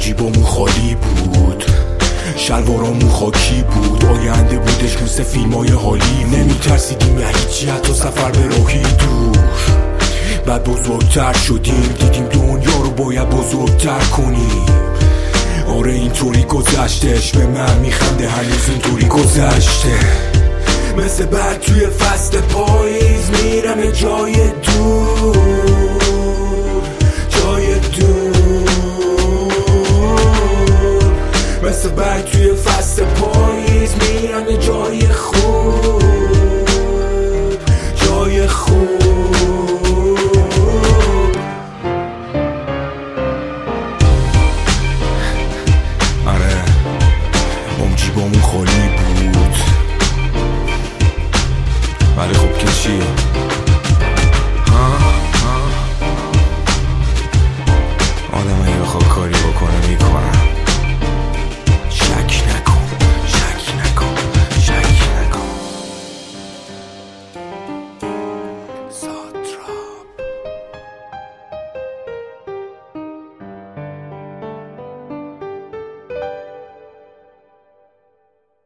جیبامون خالی بود، شلوارامون خاکی بود، آینده بودش مثل فیلمای حالی. نمیترسیدیم یا هیچی، حتی سفر به راهی دور. بعد بزرگتر شدیم، دیدیم دنیا رو باید بزرگتر کنیم. آره اینطوری گذشتش، به من میخنده هنوز اینطوری گذشته. مثل برگ توی فصل پاییز میرم جای دور، جای دور. مثل برگ توی فصل پاییز میرم جای خوب، جای خوب. آره جیبامون خالی بود، ولی خب که چی؟